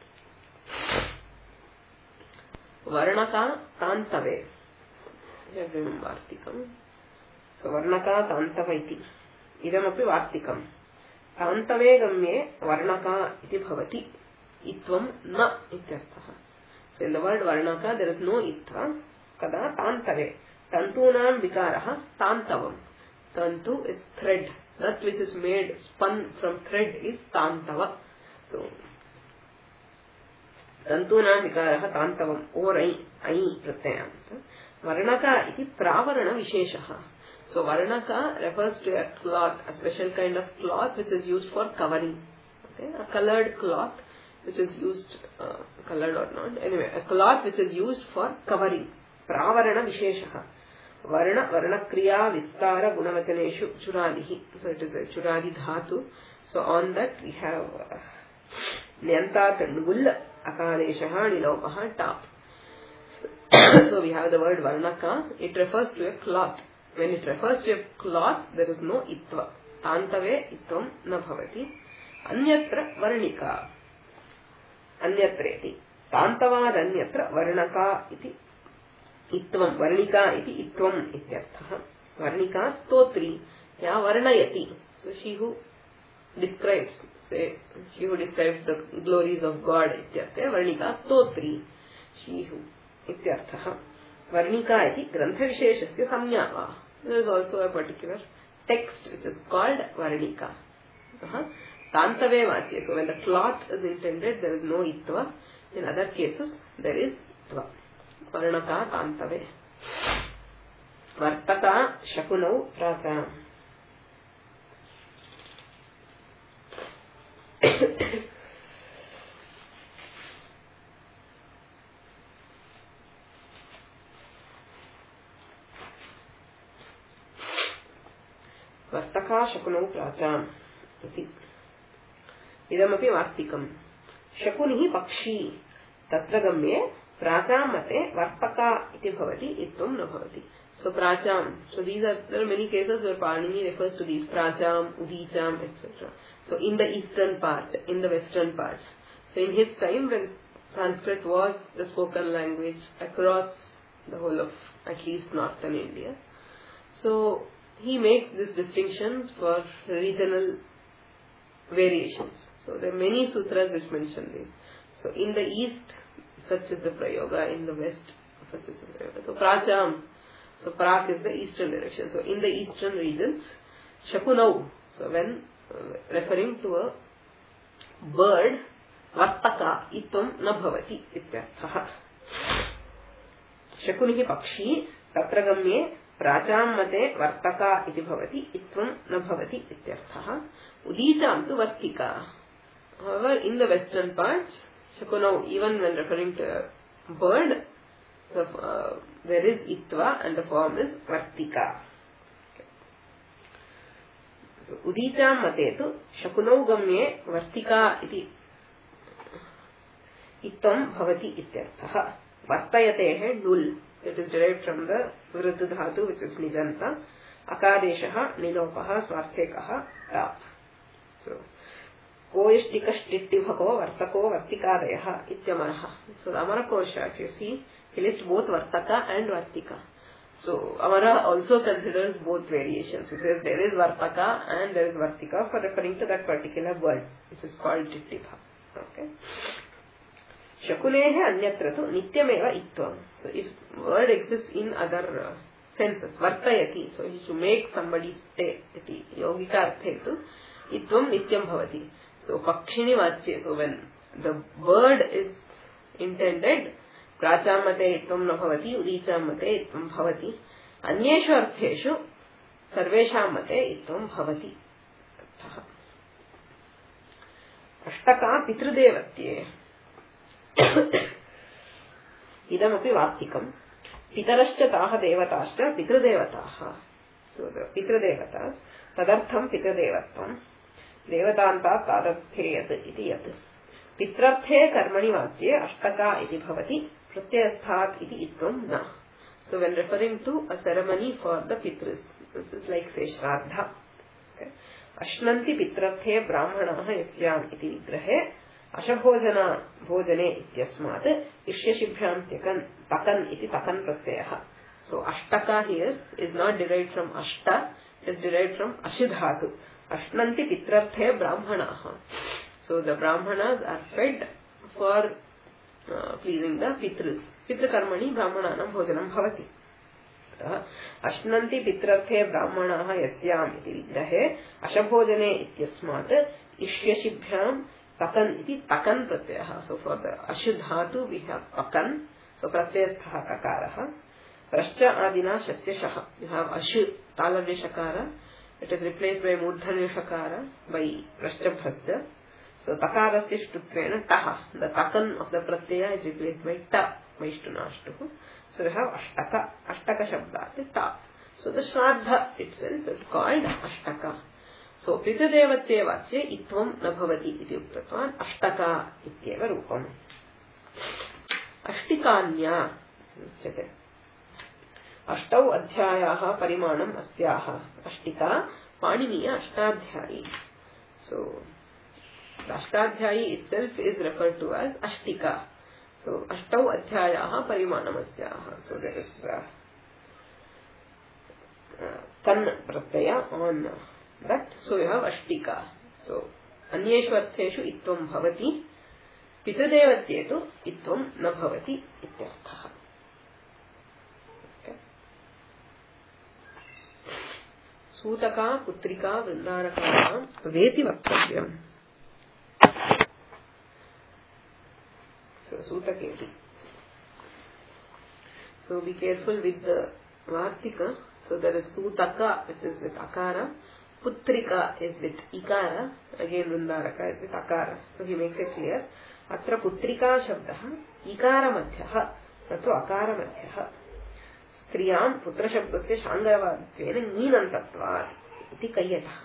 Varnaka tantave. Yagam vartikam. So varnaka tantava iti. Idam api vartikam. Tantave gamye varnaka iti bhavati. Itvam na ityarthaha. So in the word varnaka there is no itva. Kada tantave. Tantunam vikaraha tantavam. Tantu is thread. That which is made, spun from thread is tantava. So Tantunam vikaraha tantavam. Or ai, ai pratyayam. Varnaka iti pravarana visheshaha. So varnaka refers to a cloth, a special kind of cloth which is used for covering. Okay, a colored cloth which is used, uh, colored or not, anyway, a cloth which is used for covering. Pravarana visheshaha. Varna, varna kriya vistara gunavachaneshu churadihi. So it is a churadi dhatu. So on that we have uh, nyanta tandulla akadeshaha nilopaha tap. So we have the word varnaka. It refers to a cloth. When it refers to a cloth, there is no itva. Tantave itvam na bhavati. Anyatra varnika. Anyatreti. Tantavad anyatra varnaka iti. Itvam. Varnika iti itvam ityarthaha. Varnika stotri. Ya varnayati. So she who describes, say, she who describes the glories of God ityarthe. Varnika stotri. She who ityarthaha. Varnika iti grantha visheshasya samnyava. There is also a particular text which is called Varnika. Uh-huh. Tantave vachye. So when the cloth is intended, there is no itva. In other cases, there is itva. Varnaka tantave. Vartaka shakunau prata. Vartaka shakunau pracham. Idamapi vartikam. Shakunihi pakshi. Tatra gamye pracham mate vartaka iti bhavati itvam na bhavati. So pracham. So these are, there are many cases where Panini refers to these pracham, udicham, et cetera. So in the eastern part, in the western parts. So in his time when Sanskrit was the spoken language across the whole of at least northern India. So he makes these distinctions for regional variations. So there are many sutras which mention this. So in the east, such is the prayoga. In the west, such is the prayoga. So pracham. So prak is the eastern direction. So in the eastern regions, shakunau. So when uh, referring to a bird, vartaka itvam na bhavati ityarthaha. Shakunihi pakshi tatra gamye pracham mate vartaka iti bhavati itvam na bhavati ityarthaha. Udicham tu vartika. However, in the western parts, shakunau, even when referring to a bird, the, uh, there is itva and the form is vartika. Okay. So udicham mate tu shakunau gamye vartika iti itvam bhavati ityarthaha. Vartayatehe nul. It is derived from the vriddha dhatu which is nijanta. Akadeshaha nilopaha swarthekaha rap. So koishtikashtitti bhako vartako vartikadayaha ityamaraha. So the Amara Kosha, if you see, he lists both vartaka and vartika. So Amara also considers both variations. He says there is vartaka and there is vartika for referring to that particular bird, which is called tittibha. Okay. Shakunehe anyatra tu nityameva itvam. So if word exists in other uh, senses. Vartayati. So to make somebody stay. Iti yogika arthe tu itvam nityam bhavati. So pakshini vachye. So when the word is intended, pracham mate itvam na bhavati, udicam mate itvam bhavati. Anyeshu artheshu sarvesham mate itvam bhavati. Ashtaka pitrudevatye. Idamapi vartikam. Pitarascha taha devatascha pitrudevataha. So the pitrudevatas, tadartham pitrudevatvam, devatanta tadartheyat iti yat. Pitrarthe karmani vachye ashtaka iti bhavati, pratyasthat iti itvam na. So when referring to a ceremony for the pitris, this is like say shraddha. Okay. Ashnanti pitrarthe brahmanaha yasyam iti vigrahe ashabhojana bhojane ityasmat ishyashibhyam takan takan iti takan pratyaya. So ashtaka here is not derived from ashta, it is derived from ashidhatu. Ashnanti pitrarthe brahmanaha. So the brahmanas are fed for uh, pleasing the pitris. Pitra karmani brahmananam bhojanam bhavati. Ashnanti pitrarthe brahmanaha yasyam iti vigrahe ashabhojane ityasmat ishyashibhyam takan iti takan pratyaya. So for the ashudhatu we have takan. So pratyastha kakaraha. Rascha adina shasya shaha. You have ashu talavya shakara. It is replaced by murdhanya shakara by rascha bhasya. So takarasya shtutvena taha. The takan of the pratyaya is replaced by ta by shtunashtuhu. So we have ashtaka. Ashtaka shabdat ta. So the shraddha itself is called ashtaka. So pitrudevatye vachye itvam na bhavati iti uktatvan ashtaka ityeva rupam. Ashtikanya uchyate. Ashtau adhyayaha parimanam asyaha. Ashtika paniniya ashtadhyayi. So the ashtadhyayi itself is referred to as ashtika. So ashtau adhyayaha parimanam asyaha. So there is uh, uh, tan pratyaya on that. So you have ashtika. So anyeshu artheshu itvam bhavati, pitrudevatye tu itvam na bhavati ityarthaha. Okay. Sutaka putrika vrindarakana veti vaktavyam. So sutaketi. So be careful with the vartika. So there is sutaka, which is with akara. Putrika is with ikara, again Vrindaraka is with akara. So he makes it clear. Atra putrika shabdaha ikara madhyaha natu akara madhyaha. Striyam putra shabdasya shangaravadhyena neenantatvat iti kayyataha.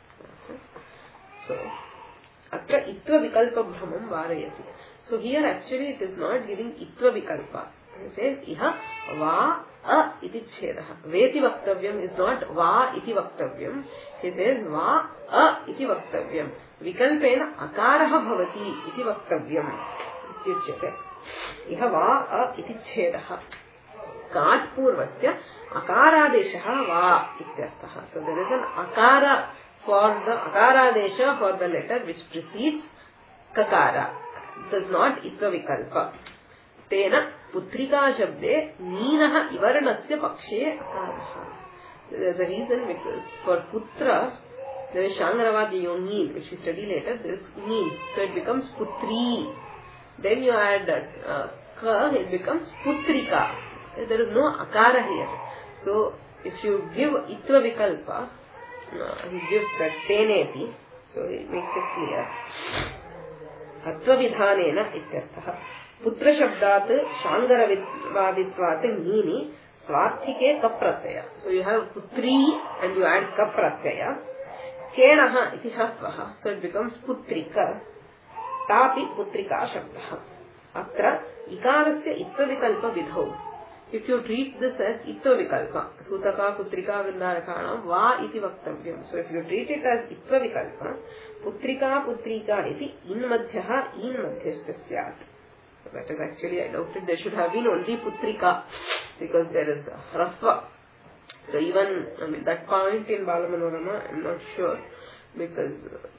So atra itva vikalpa bhramam varayati. So here actually it is not giving itva vikalpa. It says iha va a iti chhedaha. Veti vaktavyam is not va iti vaktavyam. He says va a iti vaktavyam. Vikalpena akaraha bhavati iti vaktavyam. Ityuchyate. Iha va a iti chhedaha. Kat purvasya akaradeshaha va ityarthaha. So there is an akara for the akaradesha for the letter which precedes kakara. Does not itva vikalpa. Tena putrika shabde neenaha ivarnasya pakshe akaraha. There is a reason because for putra there is shangaravadya yoneen which we study later. There is neen, so it becomes putri. Then you add that uh, ka, it becomes putrika. There is no akara here. So if you give itva vikalpa, uh, he gives that teneti. So it makes it clear. Atva vidhanena ityarthaha. Putra shabdat shangaravaditvat neeni swarthike kapratyaya. So you have putri and you add kapratyaya. Kenaha iti hasvaha. So it becomes putrika. Tapi putrika shabdaha. Atra ikarasya itva vikalpa vidhau. If you treat this as itva vikalpa, sutaka putrika vrindarakana va iti vaktavyam. So if you treat it as itva vikalpa, putrika putrika iti in madhyaha in madhyashta syat. So that is actually, I doubted there should have been only putrika because there is rasva. So even, I mean, that point in Balamanorama, I am not sure because,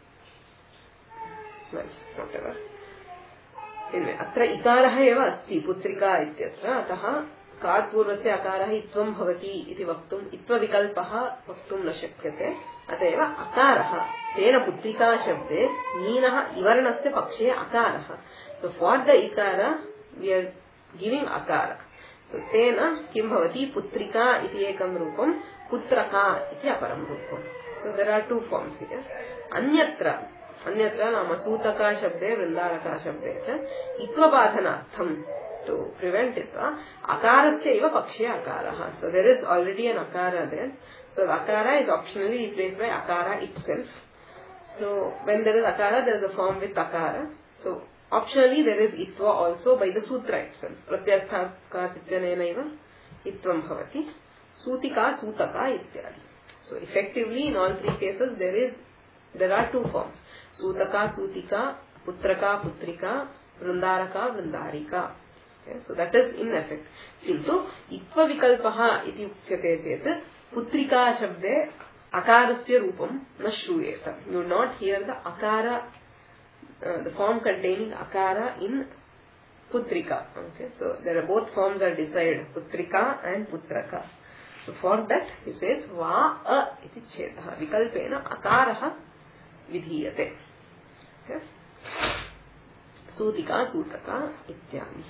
well, whatever. Anyway, atra ikaraha eva asti putrika ityatra ataha कात् पूर्वस्य अकारः इत्वं भवति इति वक्तुम् इत्वविकल्पः वक्तुं न शक्यते अतएव अकारः तेन पुत्रिका शब्दे नीनः इवर्णस्य पक्षे अकारः सो फॉर द इकार वी आर गिविंग अकार सो तेन किं भवति पुत्रिका इति एकं रूपं पुत्रका इति अपरं रूपं so there are two forms here अन्यत्र अन्यत्र नाम सूतका शब्दे वृन्दारका शब्दे च इत्वबाधनार्थं to prevent it akarasya eva pakshe akarah so there is already an akara there so the akara is optionally replaced by akara itself so when there is akara there is a form with akara so optionally there is itva also by the sutra itself pratyastha ityanena eva itvam bhavati sutika sutaka ityadi so effectively in all three cases there is there are two forms sutaka sutika putraka putrika vrindaraka vrindarika so that is in effect किन्तु इत्व विकल्पः इति उच्यते चेत् पुत्रिका शब्दे अकारस्य रूपं न श्रूयेत you not hear the akara uh, the form containing akara in putrika okay so there are both forms are desired putrika and putraka so for that he says va a iti chedah vikalpena akarah vidhiyate okay sutika sutaka ityadi.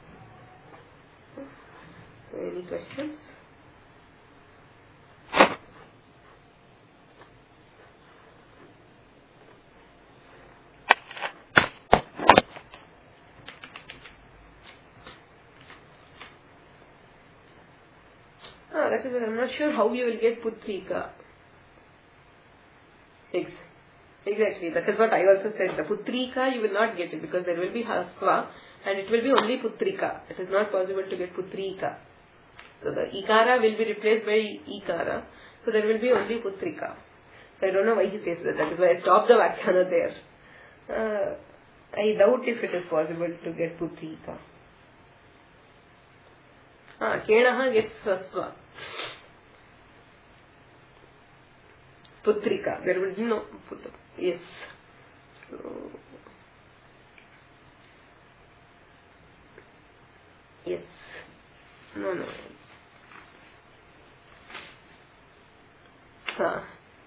So any questions? Ah, that is, I'm not sure how you will get putrika. Exactly, that is what I also said. The putrika you will not get it because there will be hasva and it will be only putrika. It is not possible to get putrika. So the ikara will be replaced by ikara. So there will be only putrika. So I don't know why he says that. That is why I stopped the vakhyana there. Uh, I doubt if it is possible to get putrika. Ah, kenaha gets hasva. Putrika. There will be no putra. Yes. So yes. No, no. Huh.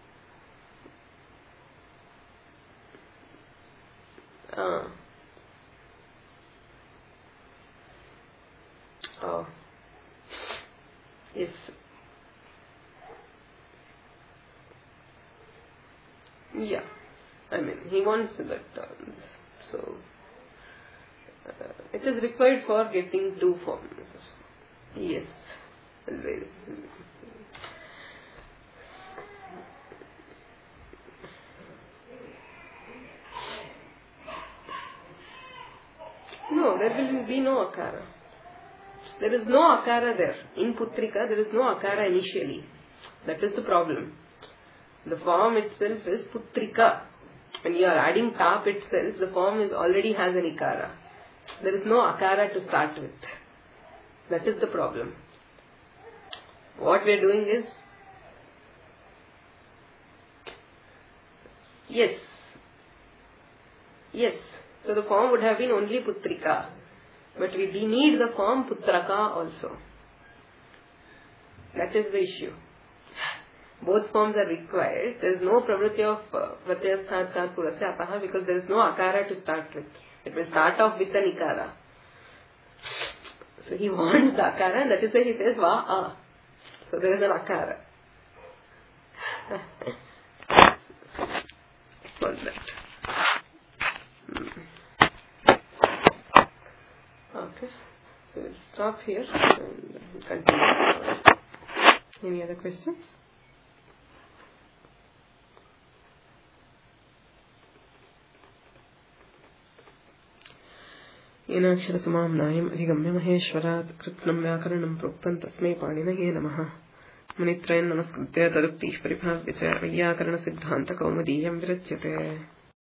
Uh. Oh. Yes. Yeah. I mean, he wants that. Uh, so, uh, it is required for getting two forms. Yes. Always. No, there will be no akara. There is no akara there. In putrika, there is no akara initially. That is the problem. The form itself is putrika. When you are adding tap itself, the form is already has an ikara. There is no akara to start with. That is the problem. What we are doing is, yes, yes. So the form would have been only putrika, but we need the form putraka also. That is the issue. Both forms are required. There is no pravritti of pratyastha purasya ataha because there is no akara to start with. It will start off with an ikara. So he wants the akara, and that is why he says va a. So there is an akara. What's that? Okay. So we'll stop here and continue. Any other questions? येनाक्षरसमाम्नायम् अधिगम्य महेश्वरात् कृत्स्नं व्याकरणं प्रोक्तं तस्मै पाणिनये नमः मुनित्रयं नमस्कृत्य तदुक्तिः परिभाव्य च वैयाकरणसिद्धान्तकौमुदीयं विरच्यते।